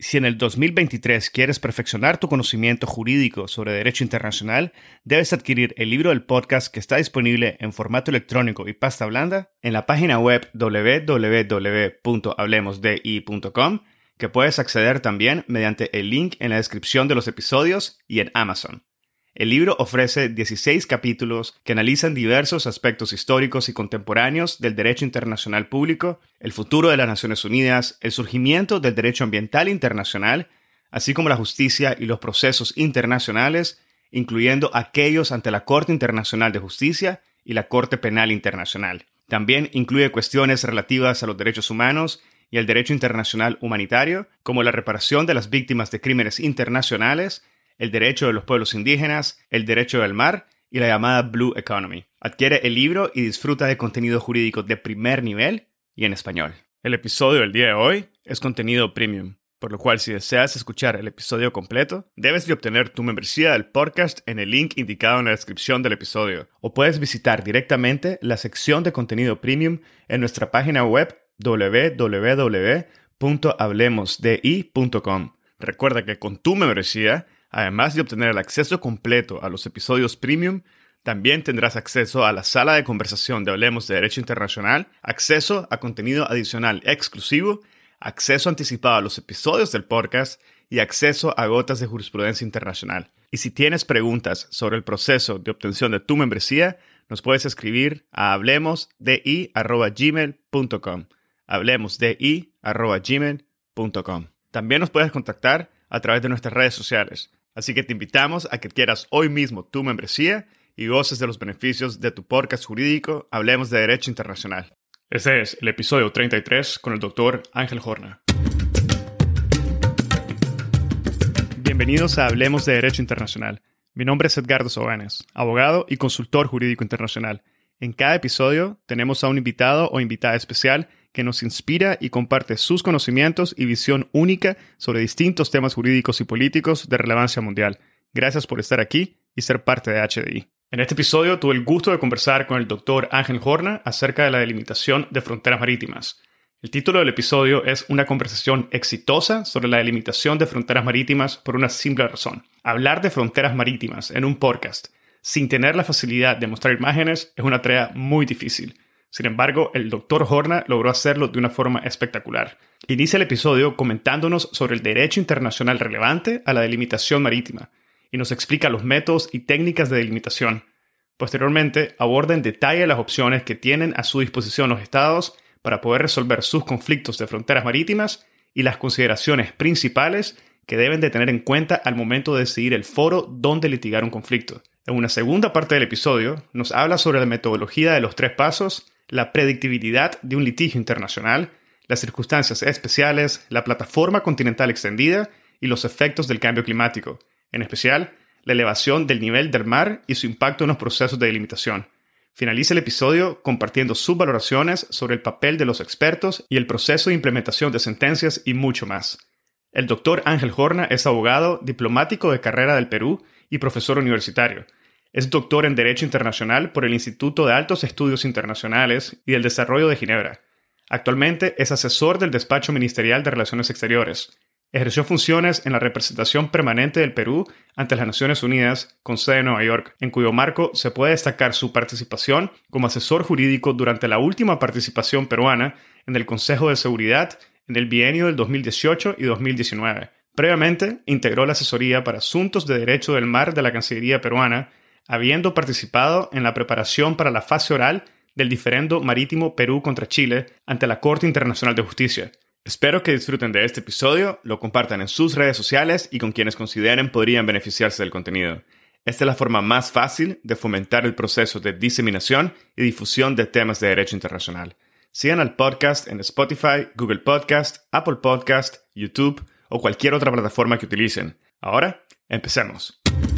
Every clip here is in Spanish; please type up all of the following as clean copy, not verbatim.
Si en el 2023 quieres perfeccionar tu conocimiento jurídico sobre derecho internacional, debes adquirir el libro del podcast que está disponible en formato electrónico y pasta blanda en la página web www.hablemosdi.com, que puedes acceder también mediante el link en la descripción de los episodios y en Amazon. El libro ofrece 16 capítulos que analizan diversos aspectos históricos y contemporáneos del derecho internacional público, el futuro de las Naciones Unidas, el surgimiento del derecho ambiental internacional, así como la justicia y los procesos internacionales, incluyendo aquellos ante la Corte Internacional de Justicia y la Corte Penal Internacional. También incluye cuestiones relativas a los derechos humanos y el derecho internacional humanitario, como la reparación de las víctimas de crímenes internacionales, el derecho de los pueblos indígenas, el derecho del mar y la llamada Blue Economy. Adquiere el libro y disfruta de contenido jurídico de primer nivel y en español. El episodio del día de hoy es contenido premium, por lo cual si deseas escuchar el episodio completo, debes de obtener tu membresía del podcast en el link indicado en la descripción del episodio, o puedes visitar directamente la sección de contenido premium en nuestra página web www.hablemosdi.com. Recuerda que con tu membresía, además de obtener el acceso completo a los episodios premium, también tendrás acceso a la sala de conversación de Hablemos de Derecho Internacional, acceso a contenido adicional exclusivo, acceso anticipado a los episodios del podcast y acceso a gotas de jurisprudencia internacional. Y si tienes preguntas sobre el proceso de obtención de tu membresía, nos puedes escribir a hablemosdi@gmail.com. hablemosdi@gmail.com. También nos puedes contactar a través de nuestras redes sociales. Así que te invitamos a que adquieras hoy mismo tu membresía y goces de los beneficios de tu podcast jurídico Hablemos de Derecho Internacional. Este es el episodio 33 con el Dr. Ángel Horna. Bienvenidos a Hablemos de Derecho Internacional. Mi nombre es Edgardo Soganes, abogado y consultor jurídico internacional. En cada episodio tenemos a un invitado o invitada especial que nos inspira y comparte sus conocimientos y visión única sobre distintos temas jurídicos y políticos de relevancia mundial. Gracias por estar aquí y ser parte de HDI. En este episodio tuve el gusto de conversar con el Dr. Ángel Horna acerca de la delimitación de fronteras marítimas. El título del episodio es Una conversación exitosa sobre la delimitación de fronteras marítimas por una simple razón. Hablar de fronteras marítimas en un podcast sin tener la facilidad de mostrar imágenes es una tarea muy difícil. Sin embargo, el Dr. Horna logró hacerlo de una forma espectacular. Inicia el episodio comentándonos sobre el derecho internacional relevante a la delimitación marítima y nos explica los métodos y técnicas de delimitación. Posteriormente, aborda en detalle las opciones que tienen a su disposición los estados para poder resolver sus conflictos de fronteras marítimas y las consideraciones principales que deben de tener en cuenta al momento de decidir el foro donde litigar un conflicto. En una segunda parte del episodio, nos habla sobre la metodología de los 3 pasos, la predictibilidad de un litigio internacional, las circunstancias especiales, la plataforma continental extendida y los efectos del cambio climático, en especial la elevación del nivel del mar y su impacto en los procesos de delimitación. Finaliza el episodio compartiendo sus valoraciones sobre el papel de los expertos y el proceso de implementación de sentencias y mucho más. El Dr. Ángel Horna es abogado, diplomático de carrera del Perú y profesor universitario. Es doctor en Derecho Internacional por el Instituto de Altos Estudios Internacionales y del Desarrollo de Ginebra. Actualmente es asesor del Despacho Ministerial de Relaciones Exteriores. Ejerció funciones en la representación permanente del Perú ante las Naciones Unidas con sede en Nueva York, en cuyo marco se puede destacar su participación como asesor jurídico durante la última participación peruana en el Consejo de Seguridad en el bienio del 2018 y 2019. Previamente, integró la asesoría para asuntos de derecho del mar de la Cancillería peruana, habiendo participado en la preparación para la fase oral del diferendo marítimo Perú contra Chile ante la Corte Internacional de Justicia. Espero que disfruten de este episodio, lo compartan en sus redes sociales y con quienes consideren podrían beneficiarse del contenido. Esta es la forma más fácil de fomentar el proceso de diseminación y difusión de temas de derecho internacional. Sigan al podcast en Spotify, Google Podcast, Apple Podcast, YouTube o cualquier otra plataforma que utilicen. Ahora, empecemos.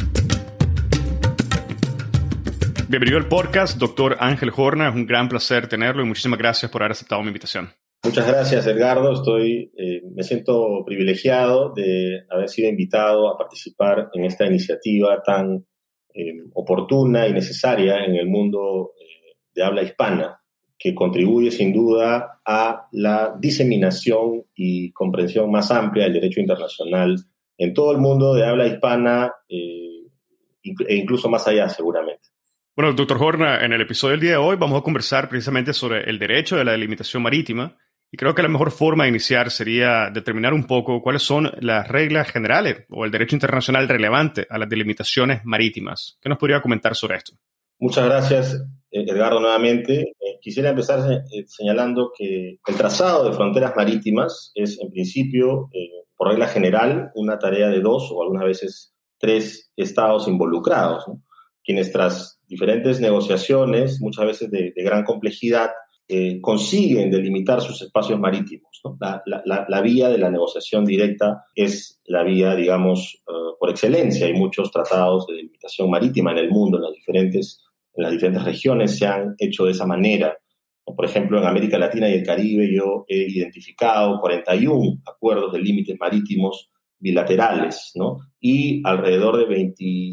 Bienvenido al podcast, Dr. Ángel Horna. Es un gran placer tenerlo y muchísimas gracias por haber aceptado mi invitación. Muchas gracias, Edgardo. Me siento privilegiado de haber sido invitado a participar en esta iniciativa tan oportuna y necesaria en el mundo de habla hispana que contribuye sin duda a la diseminación y comprensión más amplia del derecho internacional en todo el mundo de habla hispana e incluso más allá, seguramente. Bueno, doctor Horna, en el episodio del día de hoy vamos a conversar precisamente sobre el derecho de la delimitación marítima, y creo que la mejor forma de iniciar sería determinar un poco cuáles son las reglas generales o el derecho internacional relevante a las delimitaciones marítimas. ¿Qué nos podría comentar sobre esto? Muchas gracias, Edgardo, nuevamente. Quisiera empezar señalando que el trazado de fronteras marítimas es, en principio, por regla general, una tarea de 2 o algunas veces 3 estados involucrados, ¿no? Quienes tras diferentes negociaciones, muchas veces de gran complejidad, consiguen delimitar sus espacios marítimos, ¿no? La vía de la negociación directa es la vía, digamos, por excelencia. Hay muchos tratados de delimitación marítima en el mundo, en las diferentes regiones se han hecho de esa manera. Por ejemplo, en América Latina y el Caribe yo he identificado 41 acuerdos de límites marítimos bilaterales, ¿no? Y alrededor de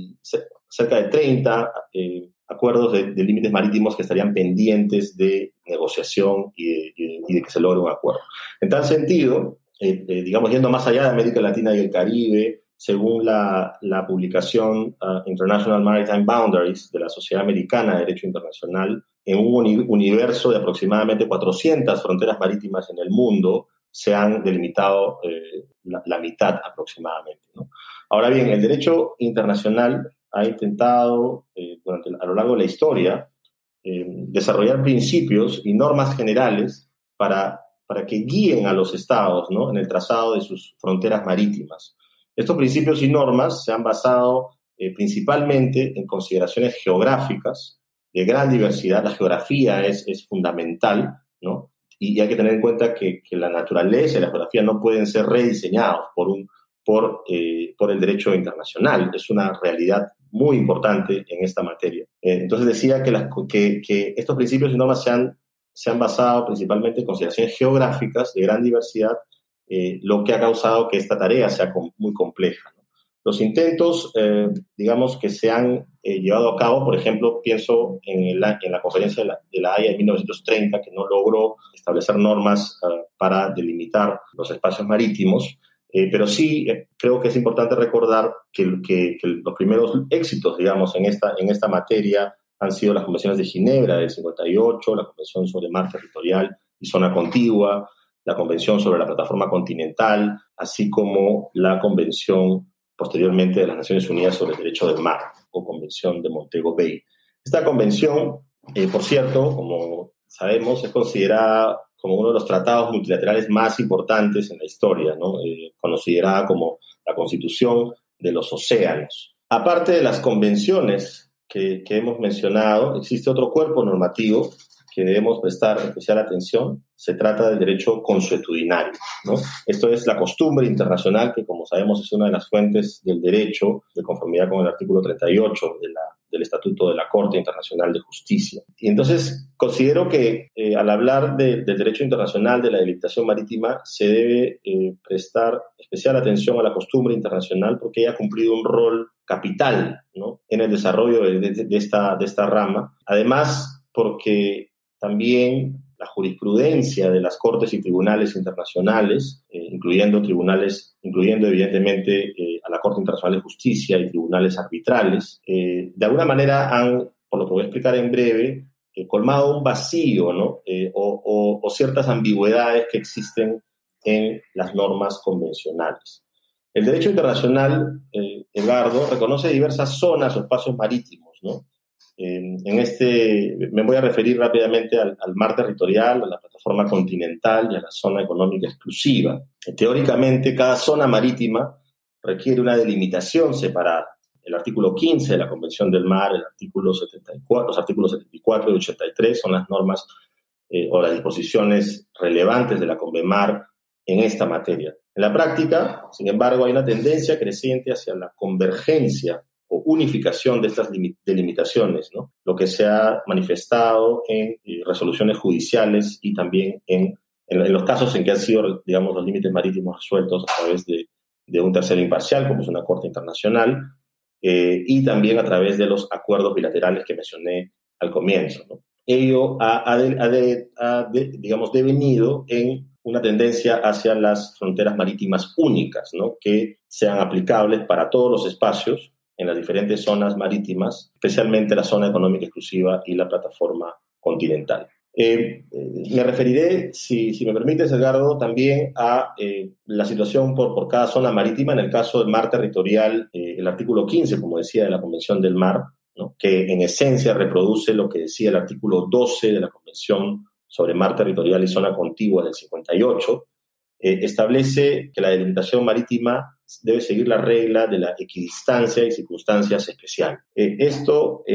cerca de 30 acuerdos de límites marítimos que estarían pendientes de negociación y de que se logre un acuerdo. En tal sentido, digamos, yendo más allá de América Latina y el Caribe, según la publicación International Maritime Boundaries de la Sociedad Americana de Derecho Internacional, en un universo de aproximadamente 400 fronteras marítimas en el mundo, se han delimitado la mitad aproximadamente, ¿no? Ahora bien, el derecho internacional ha intentado, a lo largo de la historia, desarrollar principios y normas generales para que guíen a los estados, ¿no?, en el trazado de sus fronteras marítimas. Estos principios y normas se han basado principalmente en consideraciones geográficas de gran diversidad. La geografía es fundamental, ¿no? Y hay que tener en cuenta que la naturaleza y la geografía no pueden ser rediseñados por el derecho internacional. Es una realidad muy importante en esta materia. Entonces decía que estos principios y normas se han basado principalmente en consideraciones geográficas de gran diversidad, lo que ha causado que esta tarea sea muy compleja, ¿no? Los intentos, digamos, que se han llevado a cabo, por ejemplo, pienso en la conferencia de la Haya de 1930, que no logró establecer normas para delimitar los espacios marítimos, pero sí creo que es importante recordar que los primeros éxitos, digamos, en esta materia han sido las convenciones de Ginebra del 58, la Convención sobre Mar Territorial y Zona Contigua, la Convención sobre la Plataforma Continental, así como la Convención posteriormente de las Naciones Unidas sobre el Derecho del Mar, o Convención de Montego Bay. Esta convención, por cierto, como sabemos, es considerada como uno de los tratados multilaterales más importantes en la historia, ¿no? Considerada como la Constitución de los Océanos. Aparte de las convenciones que hemos mencionado, existe otro cuerpo normativo que debemos prestar especial atención. Se trata del derecho consuetudinario, ¿no? Esto es la costumbre internacional que, como sabemos, es una de las fuentes del derecho de conformidad con el artículo 38 del Estatuto de la Corte Internacional de Justicia. Y entonces considero que al hablar del derecho internacional, de la delimitación marítima, se debe prestar especial atención a la costumbre internacional porque ella ha cumplido un rol capital, ¿no?, en el desarrollo de esta rama. Además, porque también la jurisprudencia de las cortes y tribunales internacionales, incluyendo evidentemente a la Corte Internacional de Justicia y tribunales arbitrales, de alguna manera han, por lo que voy a explicar en breve, colmado un vacío, ¿no?, o ciertas ambigüedades que existen en las normas convencionales. El derecho internacional, Edgardo, reconoce diversas zonas o espacios marítimos, ¿no? Me voy a referir rápidamente al mar territorial, a la plataforma continental y a la zona económica exclusiva. Teóricamente, cada zona marítima requiere una delimitación separada. El artículo 15 de la Convención del Mar, los artículos 74 y 83 son las normas o las disposiciones relevantes de la Convenmar en esta materia. En la práctica, sin embargo, hay una tendencia creciente hacia la convergencia o unificación de estas delimitaciones, ¿no?, lo que se ha manifestado en resoluciones judiciales y también en los casos en que han sido, digamos, los límites marítimos resueltos a través de un tercero imparcial, como es una corte internacional, y también a través de los acuerdos bilaterales que mencioné al comienzo, ¿no? ello digamos, devenido en una tendencia hacia las fronteras marítimas únicas, ¿no? Que sean aplicables para todos los espacios en las diferentes zonas marítimas, especialmente la zona económica exclusiva y la plataforma continental. Me referiré, si me permites, Edgardo, también a la situación por cada zona marítima. En el caso del mar territorial, el artículo 15, como decía, de la Convención del Mar, ¿no? Que en esencia reproduce lo que decía el artículo 12 de la Convención sobre Mar Territorial y Zona Contigua del 58, establece que la delimitación marítima debe seguir la regla de la equidistancia y circunstancias especiales. Esto,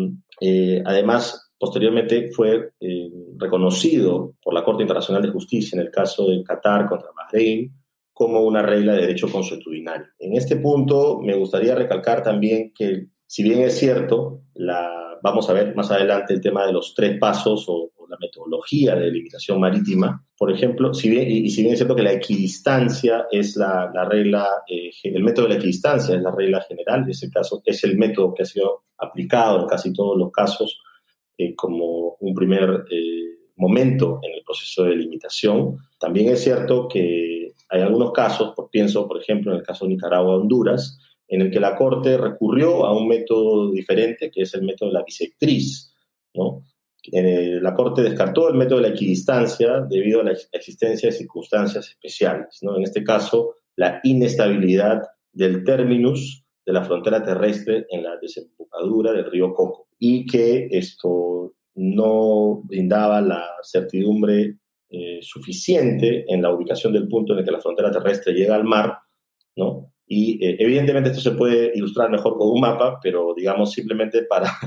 además, posteriormente fue reconocido por la Corte Internacional de Justicia en el caso de Qatar contra Bahrein como una regla de derecho consuetudinario. En este punto me gustaría recalcar también que, si bien es cierto, vamos a ver más adelante el tema de los 3 pasos o la metodología de delimitación marítima, por ejemplo, si bien es cierto que la equidistancia es la regla, el método de la equidistancia es la regla general, en ese caso es el método que ha sido aplicado en casi todos los casos como un primer momento en el proceso de delimitación. También es cierto que hay algunos casos, pienso por ejemplo en el caso de Nicaragua-Honduras, en el que la Corte recurrió a un método diferente, que es el método de la bisectriz, ¿no? La Corte descartó el método de la equidistancia debido a la existencia de circunstancias especiales, ¿no? En este caso, la inestabilidad del terminus de la frontera terrestre en la desembocadura del río Coco, y que esto no brindaba la certidumbre suficiente en la ubicación del punto en el que la frontera terrestre llega al mar, ¿no? Y evidentemente esto se puede ilustrar mejor con un mapa, pero digamos simplemente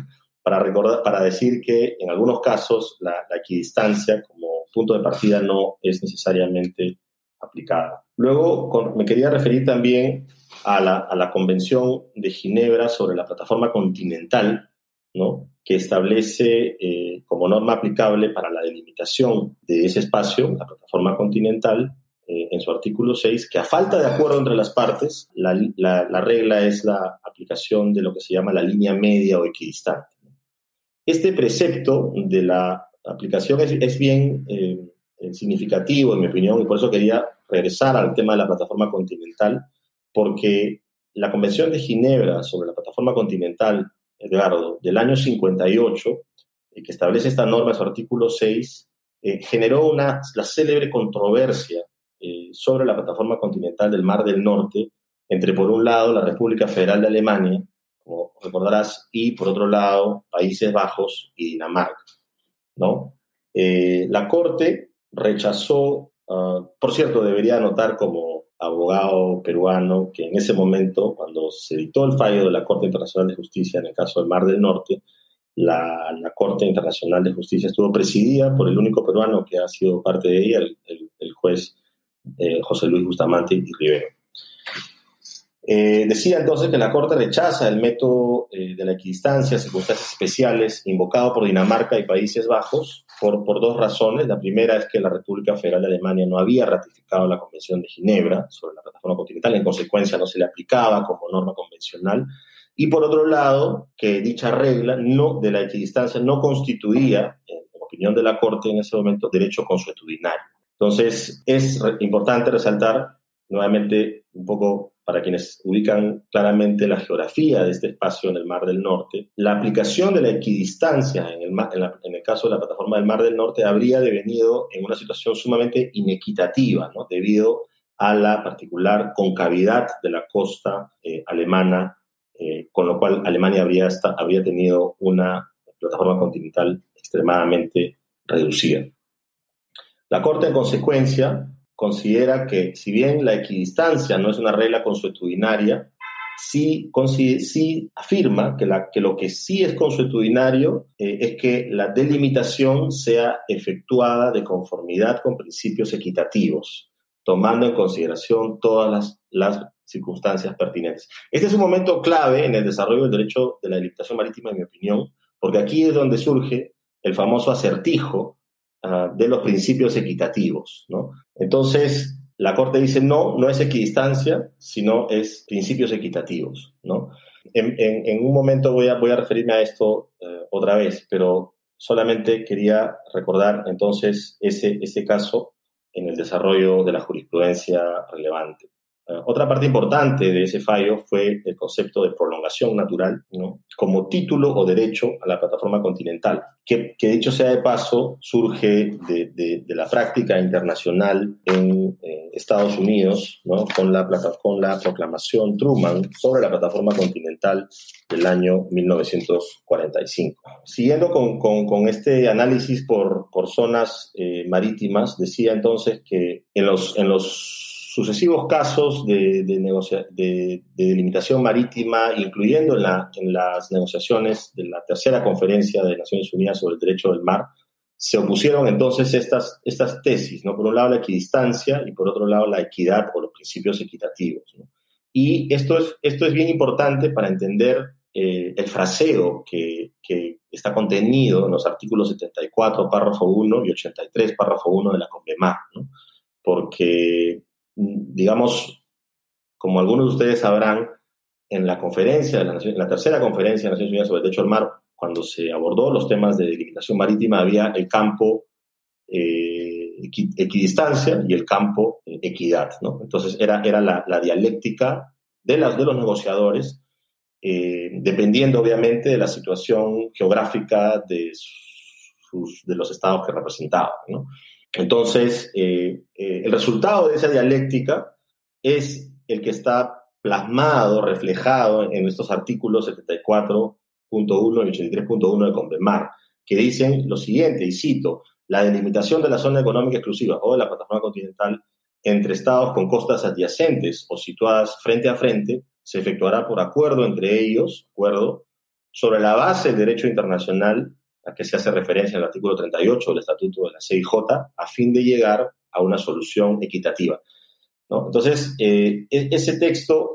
para decir que en algunos casos la equidistancia como punto de partida no es necesariamente aplicada. Luego me quería referir también a la Convención de Ginebra sobre la plataforma continental, ¿no? Que establece como norma aplicable para la delimitación de ese espacio, la plataforma continental, en su artículo 6, que a falta de acuerdo entre las partes, la regla es la aplicación de lo que se llama la línea media o equidistante. Este precepto de la aplicación es bien significativo, en mi opinión, y por eso quería regresar al tema de la plataforma continental, porque la Convención de Ginebra sobre la plataforma continental, Edgardo, del año 58, que establece esta norma en su artículo 6, generó la célebre controversia sobre la plataforma continental del Mar del Norte entre, por un lado, la República Federal de Alemania, como recordarás, y por otro lado, Países Bajos y Dinamarca, ¿no? La Corte rechazó, por cierto, debería anotar como abogado peruano que en ese momento, cuando se dictó el fallo de la Corte Internacional de Justicia en el caso del Mar del Norte, la Corte Internacional de Justicia estuvo presidida por el único peruano que ha sido parte de ella, el juez José Luis Bustamante y Rivero. Decía entonces que la Corte rechaza el método de la equidistancia, circunstancias especiales, invocado por Dinamarca y Países Bajos, por 2 razones. La primera es que la República Federal de Alemania no había ratificado la Convención de Ginebra sobre la plataforma continental, en consecuencia no se le aplicaba como norma convencional. Y por otro lado, que dicha regla de la equidistancia no constituía, en opinión de la Corte en ese momento, derecho consuetudinario. Entonces, es importante resaltar nuevamente un poco para quienes ubican claramente la geografía de este espacio en el Mar del Norte, la aplicación de la equidistancia en el caso de la plataforma del Mar del Norte habría devenido en una situación sumamente inequitativa, ¿no? Debido a la particular concavidad de la costa alemana, con lo cual Alemania habría tenido una plataforma continental extremadamente reducida. La Corte, en consecuencia, considera que, si bien la equidistancia no es una regla consuetudinaria, sí afirma que lo que sí es consuetudinario es que la delimitación sea efectuada de conformidad con principios equitativos, tomando en consideración todas las circunstancias pertinentes. Este es un momento clave en el desarrollo del derecho de la delimitación marítima, en mi opinión, porque aquí es donde surge el famoso acertijo de los principios equitativos, ¿no? Entonces, la Corte dice no es equidistancia, sino es principios equitativos, ¿no? En un momento voy a referirme a esto otra vez, pero solamente quería recordar entonces ese caso en el desarrollo de la jurisprudencia relevante. Otra parte importante de ese fallo fue el concepto de prolongación natural, ¿no?, como título o derecho a la plataforma continental, que dicho sea de paso, surge de la práctica internacional en Estados Unidos, ¿no?, con la proclamación Truman sobre la plataforma continental del año 1945. Siguiendo con este análisis por zonas marítimas, decía entonces que en los sucesivos casos de delimitación marítima, incluyendo en las negociaciones de la tercera conferencia de Naciones Unidas sobre el derecho del mar, se opusieron entonces estas tesis, ¿no? Por un lado la equidistancia y por otro lado la equidad o los principios equitativos, ¿no? Y esto es bien importante para entender el fraseo que está contenido en los artículos 74, párrafo 1 y 83, párrafo 1 de la CONVEMAR, ¿no? Porque, digamos, como algunos de ustedes sabrán, en la tercera conferencia de Naciones Unidas sobre el derecho al mar, cuando se abordó los temas de delimitación marítima, había el campo equidistancia y el campo equidad, ¿no? Entonces era la dialéctica de los negociadores, dependiendo obviamente de la situación geográfica de los estados que representaban, ¿no? Entonces, el resultado de esa dialéctica es el que está plasmado, reflejado en estos artículos 74.1 y 83.1 de CONVEMAR, que dicen lo siguiente, y cito: la delimitación de la zona económica exclusiva o de la plataforma continental entre estados con costas adyacentes o situadas frente a frente se efectuará por acuerdo entre ellos, sobre la base del derecho internacional a que se hace referencia en el artículo 38 del Estatuto de la CIJ, a fin de llegar a una solución equitativa, ¿no? Entonces, ese texto,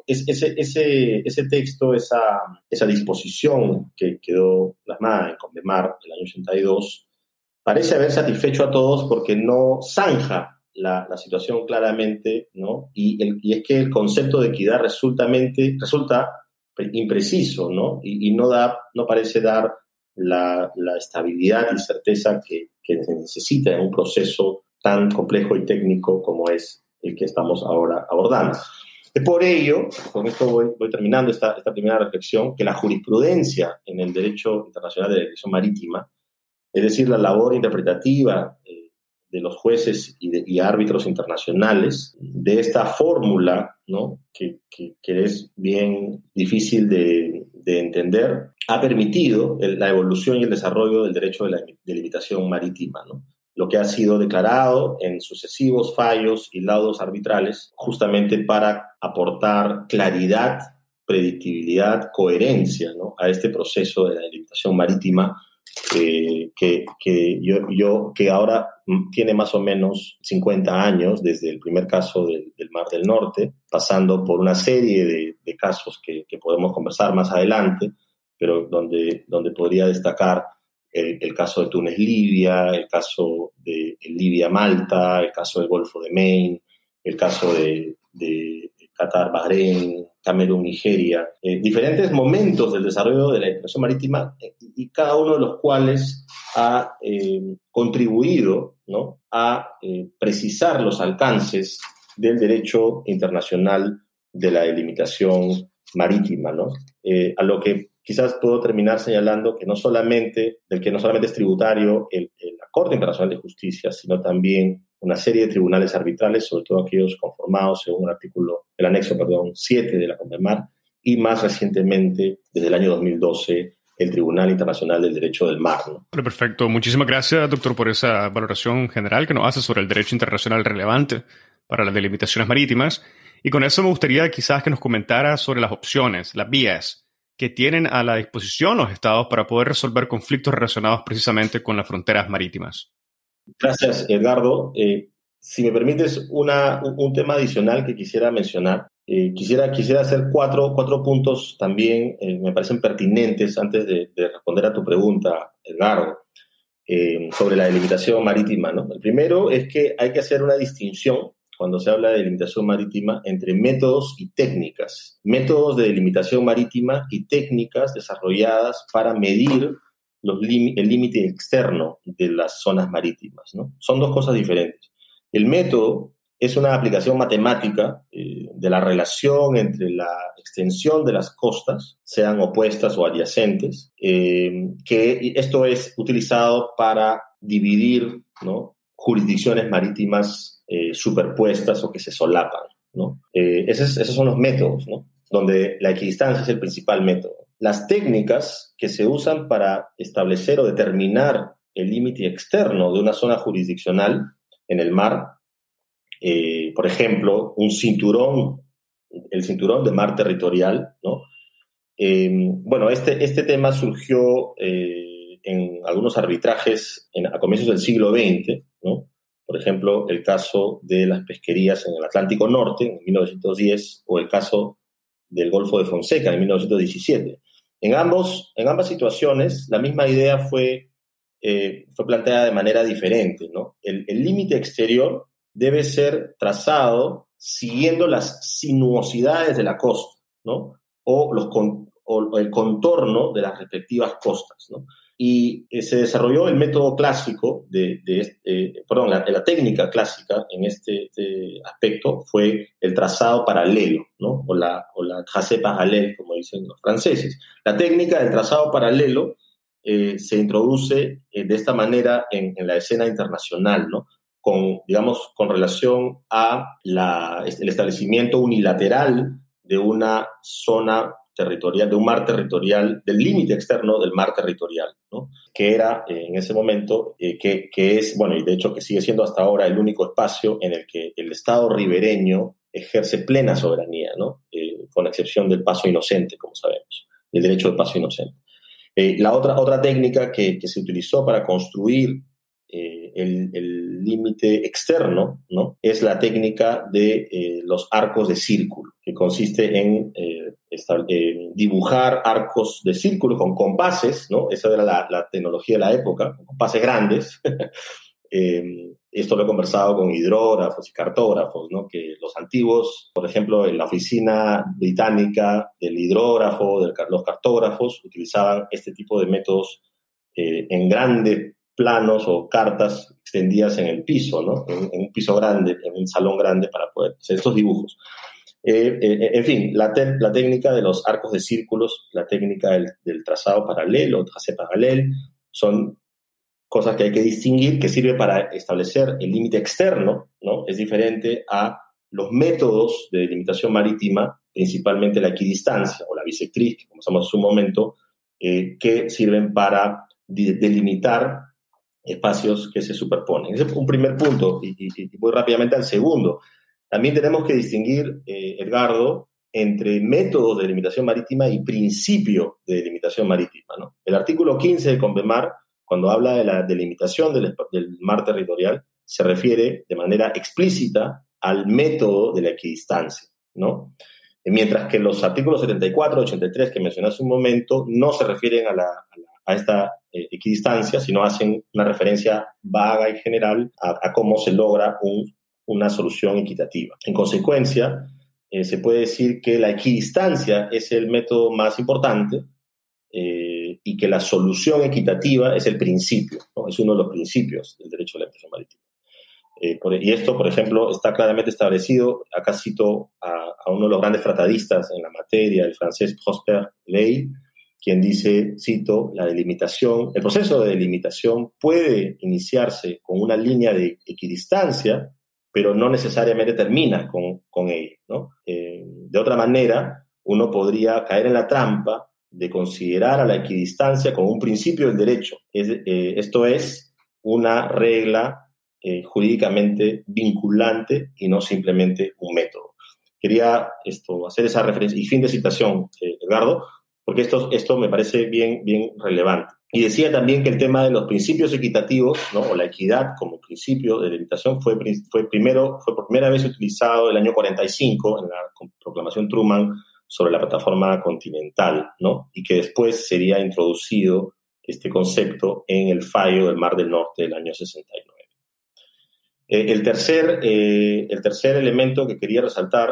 esa disposición que quedó plasmada en CONVEMAR el año 82, parece haber satisfecho a todos porque no zanja la situación claramente, ¿no? Y es que el concepto de equidad resulta impreciso, ¿no? Y no parece dar la estabilidad y certeza que se necesita en un proceso tan complejo y técnico como es el que estamos ahora abordando. Es por ello, con esto voy terminando esta primera reflexión, que la jurisprudencia en el derecho internacional de derecho marítima, es decir, la labor interpretativa de los jueces y árbitros internacionales, de esta fórmula, ¿no?, que es bien difícil de entender, ha permitido la evolución y el desarrollo del derecho de la delimitación marítima, ¿no?, lo que ha sido declarado en sucesivos fallos y laudos arbitrales, justamente para aportar claridad, predictibilidad, coherencia, ¿no?, a este proceso de la delimitación marítima que ahora tiene más o menos 50 años desde el primer caso del Mar del Norte, pasando por una serie de casos que podemos conversar más adelante, pero donde podría destacar el caso de Túnez-Libia, el caso de Libia-Malta, el caso del Golfo de Maine, el caso de Qatar-Bahrein, Camerún-Nigeria, diferentes momentos del desarrollo de la integración marítima, y cada uno de los cuales ha contribuido, ¿no?, a precisar los alcances del derecho internacional de la delimitación marítima, ¿no? A lo que quizás puedo terminar señalando que no solamente es tributario la Corte Internacional de Justicia, sino también una serie de tribunales arbitrales, sobre todo aquellos conformados según el anexo 7 de la CONVEMAR, y más recientemente, desde el año 2012, el Tribunal Internacional del Derecho del Mar, ¿no? Bueno, perfecto. Muchísimas gracias, doctor, por esa valoración general que nos hace sobre el derecho internacional relevante para las delimitaciones marítimas. Y con eso me gustaría quizás que nos comentara sobre las opciones, las vías que tienen a la disposición los estados para poder resolver conflictos relacionados precisamente con las fronteras marítimas. Gracias, Edgardo. Si me permites un tema adicional que quisiera mencionar, quisiera hacer cuatro puntos también, me parecen pertinentes antes de responder a tu pregunta, Edgardo, sobre la delimitación marítima, ¿no? El primero es que hay que hacer una distinción cuando se habla de delimitación marítima entre métodos y técnicas. Métodos de delimitación marítima y técnicas desarrolladas para medir el límite externo de las zonas marítimas, ¿no? Son dos cosas diferentes. El método es una aplicación matemática de la relación entre la extensión de las costas, sean opuestas o adyacentes, que esto es utilizado para dividir, ¿no?, jurisdicciones marítimas superpuestas o que se solapan, ¿no? Esos son los métodos, ¿no?, donde la equidistancia es el principal método. Las técnicas que se usan para establecer o determinar el límite externo de una zona jurisdiccional en el mar, por ejemplo, el cinturón de mar territorial, ¿no? Bueno, este tema surgió en algunos arbitrajes a comienzos del siglo XX, ¿no? Por ejemplo, el caso de las pesquerías en el Atlántico Norte en 1910 o el caso del Golfo de Fonseca en 1917. En ambas situaciones, la misma idea fue planteada de manera diferente, ¿no? El límite exterior debe ser trazado siguiendo las sinuosidades de la costa, ¿no? O el contorno de las respectivas costas, ¿no? Y se desarrolló el método clásico la técnica clásica en este aspecto fue el trazado paralelo, ¿no? O la tracé parallèle, como dicen los franceses. La técnica del trazado paralelo se introduce de esta manera en la escena internacional, ¿no? Con relación a el establecimiento unilateral de una zona territorial, de un mar territorial, del límite externo del mar territorial, ¿no? Que era en ese momento, que es, bueno, y de hecho que sigue siendo hasta ahora el único espacio en el que el Estado ribereño ejerce plena soberanía, ¿no? Con excepción del paso inocente, como sabemos, del derecho de paso inocente. La otra técnica que se utilizó para construir el límite externo, ¿no?, es la técnica de los arcos de círculo, que consiste en dibujar arcos de círculo con compases, ¿no? Esa era la tecnología de la época, con compases grandes. Esto lo he conversado con hidrógrafos y cartógrafos, ¿no? Que los antiguos, por ejemplo, en la oficina británica del hidrógrafo, los cartógrafos, utilizaban este tipo de métodos en grandes planos o cartas extendidas en el piso, ¿no? En un piso grande, en un salón grande para poder hacer estos dibujos. En fin, la técnica de los arcos de círculos, la técnica del trazado paralelo, tracé paralel, son cosas que hay que distinguir, que sirve para establecer el límite externo, ¿no? Es diferente a los métodos de delimitación marítima, principalmente la equidistancia o la bisectriz, que comenzamos hace un momento, que sirven para delimitar espacios que se superponen. Ese es un primer punto, y voy rápidamente al segundo. También tenemos que distinguir, Edgardo, entre métodos de delimitación marítima y principio de delimitación marítima, ¿no? El artículo 15 del CONVEMAR, cuando habla de la delimitación del mar territorial, se refiere de manera explícita al método de la equidistancia, ¿no? Mientras que los artículos 74 y 83 que mencioné hace un momento no se refieren a esta equidistancia, sino hacen una referencia vaga y general a cómo se logra una solución equitativa. En consecuencia, se puede decir que la equidistancia es el método más importante y que la solución equitativa es el principio, ¿no? Es uno de los principios del derecho de la expresión marítima. Y esto, por ejemplo, está claramente establecido. Acá cito a uno de los grandes tratadistas en la materia, el francés Prosper Ley, quien dice, cito, el proceso de delimitación puede iniciarse con una línea de equidistancia, pero no necesariamente termina con ella, ¿no? De otra manera, uno podría caer en la trampa de considerar a la equidistancia como un principio del derecho. Esto es una regla jurídicamente vinculante y no simplemente un método. Quería hacer esa referencia. Y fin de citación, Edgardo, porque esto me parece bien relevante. Y decía también que el tema de los principios equitativos, ¿no?, o la equidad como principio de delimitación fue por primera vez utilizado el año 45 en la proclamación Truman sobre la plataforma continental, ¿no? Y que después sería introducido este concepto en el fallo del Mar del Norte del año 69. El tercer elemento que quería resaltar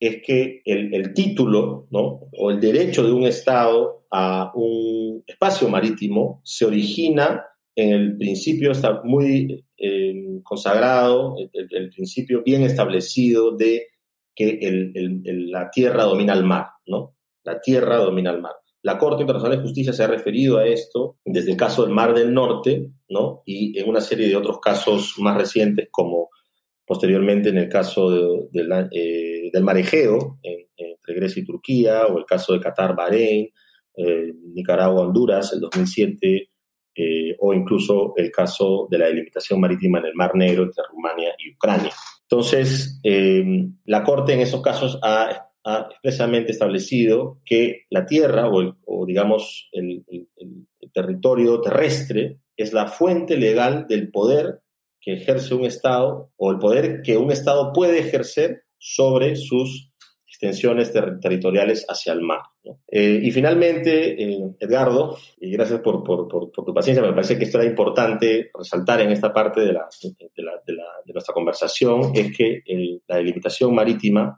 es que el título, ¿no?, o el derecho de un Estado a un espacio marítimo se origina en el principio, está muy consagrado, el principio bien establecido de que la tierra domina al mar, ¿no? La tierra domina al mar. La Corte Internacional de Justicia se ha referido a esto desde el caso del Mar del Norte, ¿no?, y en una serie de otros casos más recientes, como posteriormente en el caso del Mar Egeo, entre Grecia y Turquía, o el caso de Qatar, Bahrein, Nicaragua, Honduras, el 2007, o incluso el caso de la delimitación marítima en el Mar Negro entre Rumania y Ucrania. Entonces, la Corte en esos casos ha expresamente establecido que la tierra, o digamos el territorio terrestre, es la fuente legal del poder que ejerce un Estado, o el poder que un Estado puede ejercer sobre sus extensiones territoriales hacia el mar, ¿no? Y finalmente, Edgardo, y gracias por tu paciencia, me parece que esto era importante resaltar en esta parte de nuestra conversación, es que la delimitación marítima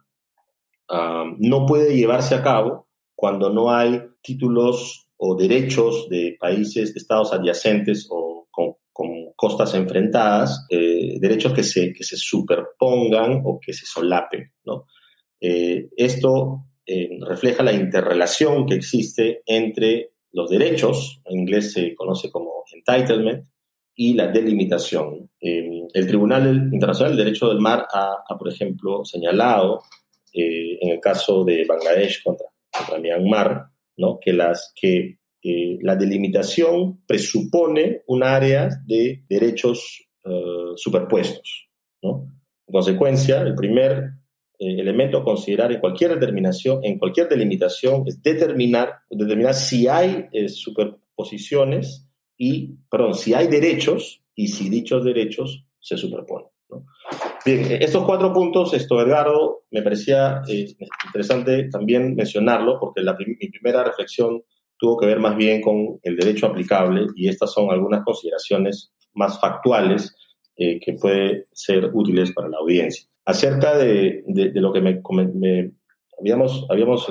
no puede llevarse a cabo cuando no hay títulos o derechos de países, de estados adyacentes o con costas enfrentadas, derechos que se superpongan o que se solapen, ¿no? Esto refleja la interrelación que existe entre los derechos, en inglés se conoce como entitlement, y la delimitación. El Tribunal Internacional del Derecho del Mar ha por ejemplo, señalado en el caso de Bangladesh contra Myanmar, ¿no?, que la delimitación presupone un área de derechos superpuestos, ¿no? En consecuencia, el primer elemento a considerar en cualquier delimitación, es determinar si hay superposiciones si hay derechos y si dichos derechos se superponen, ¿no? Bien, estos 4 puntos, Edgardo, me parecía interesante también mencionarlo, porque mi primera reflexión tuvo que ver más bien con el derecho aplicable, y estas son algunas consideraciones más factuales que pueden ser útiles para la audiencia. Acerca de lo que habíamos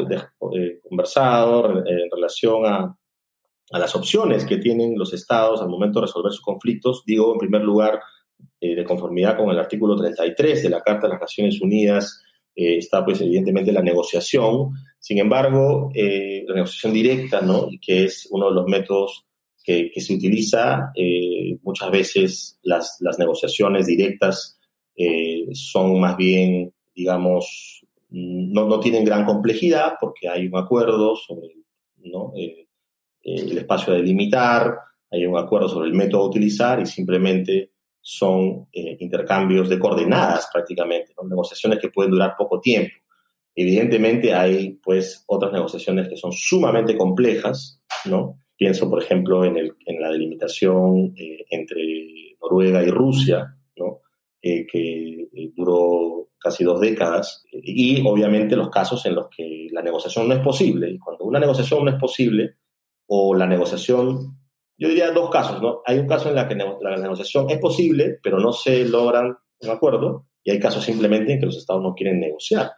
conversado en relación a las opciones que tienen los estados al momento de resolver sus conflictos, digo, en primer lugar, de conformidad con el artículo 33 de la Carta de las Naciones Unidas, está pues evidentemente la negociación. Sin embargo, la negociación directa, ¿no?, y que es uno de los métodos que se utiliza, muchas veces las negociaciones directas son más bien, digamos, no tienen gran complejidad, porque hay un acuerdo sobre, ¿no?, el espacio a delimitar, hay un acuerdo sobre el método a utilizar, y simplemente son intercambios de coordenadas prácticamente, ¿no?, negociaciones que pueden durar poco tiempo. Evidentemente hay pues otras negociaciones que son sumamente complejas, ¿no? Pienso, por ejemplo, en la delimitación entre Noruega y Rusia, ¿no?, que duró casi 2 décadas, y obviamente los casos en los que la negociación no es posible. Y cuando una negociación no es posible, o la negociación, yo diría 2 casos, ¿no? Hay un caso en la que la negociación es posible, pero no se logran un acuerdo, y hay casos simplemente en que los estados no quieren negociar.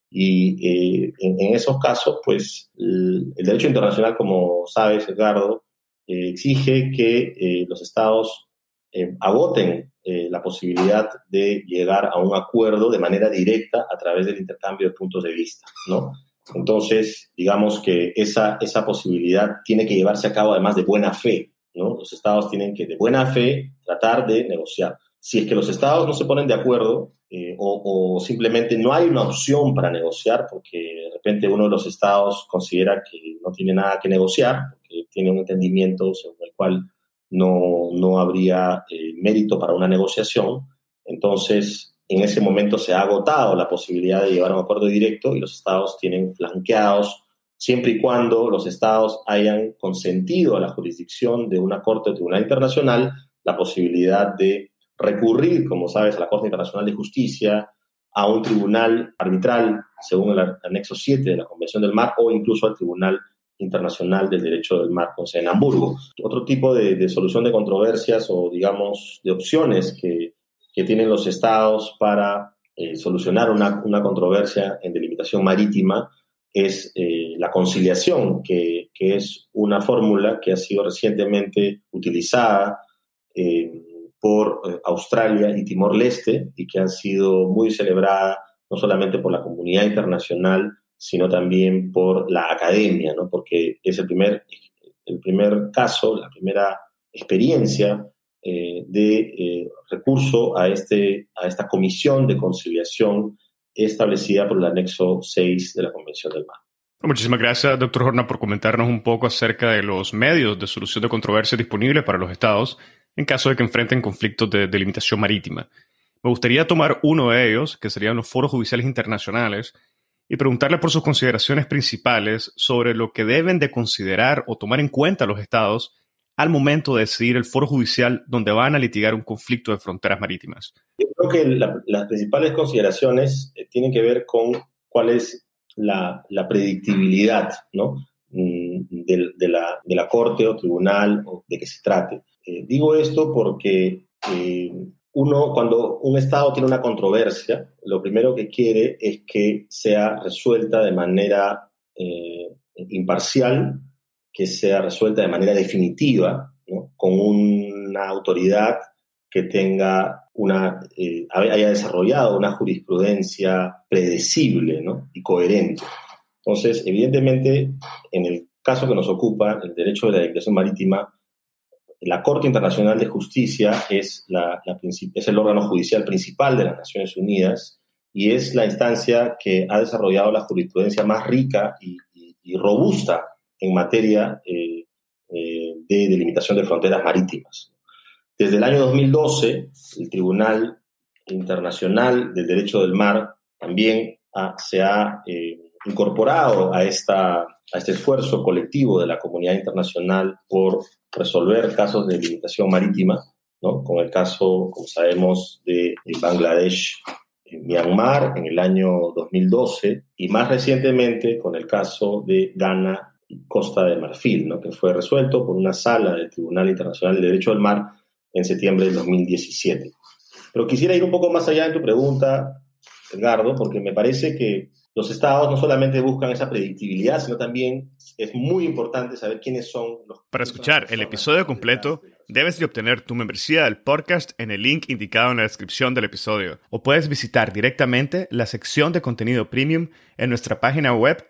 Y en esos casos, pues, el derecho internacional, como sabes, Edgardo, exige que los estados agoten la posibilidad de llegar a un acuerdo de manera directa a través del intercambio de puntos de vista, ¿no? Entonces, digamos que esa posibilidad tiene que llevarse a cabo además de buena fe, ¿no? Los estados tienen que, de buena fe, tratar de negociar. Si es que los estados no se ponen de acuerdo, o simplemente no hay una opción para negociar, porque de repente uno de los estados considera que no tiene nada que negociar, porque tiene un entendimiento según el cual no habría mérito para una negociación, entonces en ese momento se ha agotado la posibilidad de llevar a un acuerdo directo, y los estados tienen flanqueados, siempre y cuando los estados hayan consentido a la jurisdicción de una corte o tribunal internacional la posibilidad de recurrir, como sabes, a la Corte Internacional de Justicia, a un tribunal arbitral, según el anexo 7 de la Convención del Mar, o incluso al Tribunal Internacional del Derecho del Mar con sede en Hamburgo. Otro tipo de solución de controversias, o digamos de opciones que tienen los estados para solucionar una controversia en delimitación marítima es la conciliación, que es una fórmula que ha sido recientemente utilizada por Australia y Timor-Leste y que ha sido muy celebrada no solamente por la comunidad internacional, sino también por la academia, ¿no? Porque es el primer caso, la primera experiencia de recurso a esta comisión de conciliación establecida por el anexo 6 de la Convención del Mar. Muchísimas gracias, doctor Horna, por comentarnos un poco acerca de los medios de solución de controversias disponibles para los estados en caso de que enfrenten conflictos de delimitación marítima. Me gustaría tomar uno de ellos, que serían los foros judiciales internacionales, y preguntarle por sus consideraciones principales sobre lo que deben de considerar o tomar en cuenta los estados al momento de decidir el foro judicial donde van a litigar un conflicto de fronteras marítimas. Yo creo que las principales consideraciones tienen que ver con cuál es la predictibilidad, ¿no? de la corte o tribunal o de que se trate. Digo esto porque cuando un Estado tiene una controversia, lo primero que quiere es que sea resuelta de manera imparcial, que sea resuelta de manera definitiva, ¿no? Con una autoridad que haya desarrollado una jurisprudencia predecible, ¿no? Y coherente. Entonces, evidentemente, en el caso que nos ocupa, el derecho de la delimitación marítima, la Corte Internacional de Justicia es el órgano judicial principal de las Naciones Unidas y es la instancia que ha desarrollado la jurisprudencia más rica y robusta en materia de delimitación de fronteras marítimas. Desde el año 2012, el Tribunal Internacional del Derecho del Mar también se ha incorporado a este esfuerzo colectivo de la comunidad internacional por resolver casos de delimitación marítima, ¿no? Con el caso, como sabemos, de Bangladesh, Myanmar en el año 2012 y más recientemente con el caso de Ghana y Costa de Marfil, ¿no? Que fue resuelto por una sala del Tribunal Internacional del Derecho del Mar en septiembre del 2017. Pero quisiera ir un poco más allá en tu pregunta, Edgardo, porque me parece que los estados no solamente buscan esa predictibilidad, sino también es muy importante saber quiénes son los... Para escuchar el episodio completo, debes de obtener tu membresía del podcast en el link indicado en la descripción del episodio, o puedes visitar directamente la sección de contenido premium en nuestra página web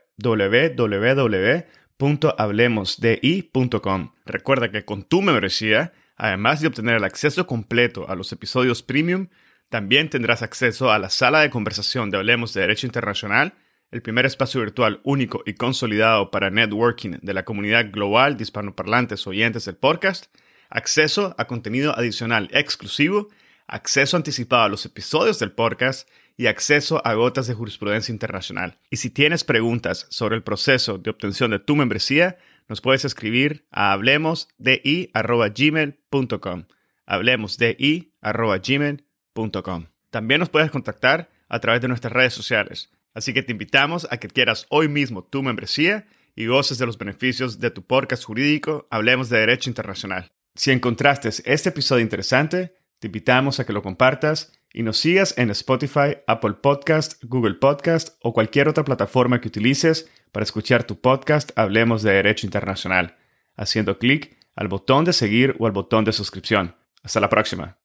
www.hablemosdi.com. Recuerda que con tu membresía, además de obtener el acceso completo a los episodios premium, también tendrás acceso a la sala de conversación de Hablemos de Derecho Internacional, el primer espacio virtual único y consolidado para networking de la comunidad global de hispanoparlantes oyentes del podcast, acceso a contenido adicional exclusivo, acceso anticipado a los episodios del podcast y acceso a gotas de jurisprudencia internacional. Y si tienes preguntas sobre el proceso de obtención de tu membresía, nos puedes escribir a hablemosdi@gmail.com. hablemosdi@gmail.com. También nos puedes contactar a través de nuestras redes sociales, así que te invitamos a que adquieras hoy mismo tu membresía y goces de los beneficios de tu podcast jurídico Hablemos de Derecho Internacional. Si encontraste este episodio interesante, te invitamos a que lo compartas y nos sigas en Spotify, Apple Podcast, Google Podcast o cualquier otra plataforma que utilices para escuchar tu podcast Hablemos de Derecho Internacional, haciendo clic al botón de seguir o al botón de suscripción. Hasta la próxima.